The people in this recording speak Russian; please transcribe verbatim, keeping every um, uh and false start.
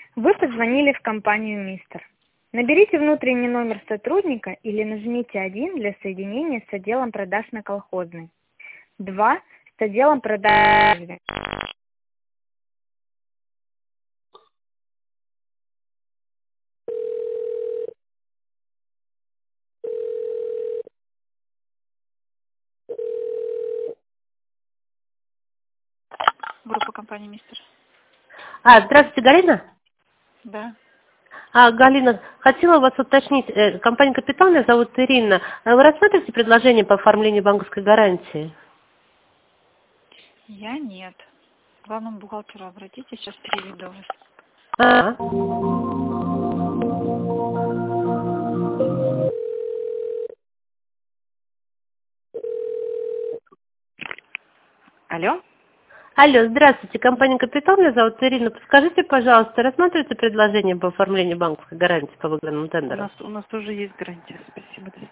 Вы позвонили в компанию «Мистер». Наберите внутренний номер сотрудника или нажмите один для соединения с отделом продаж на Колхозной. два с отделом продаж. Группа компании «Мистер». А, здравствуйте, Галина. Да. А, Галина, хотела вас уточнить. Э, компания «Капитал», меня зовут Ирина. А Вы рассматриваете предложение по оформлению банковской гарантии? Я нет. К главному бухгалтеру обратитесь, сейчас переведу вас. А. Алло? Алло, здравствуйте, компания «Капитал», меня зовут Ирина. Подскажите, пожалуйста, рассматриваете предложение по оформлению банковской гарантии по выгодному У тендеру? нас, у нас уже есть гарантия. Спасибо, до свидания.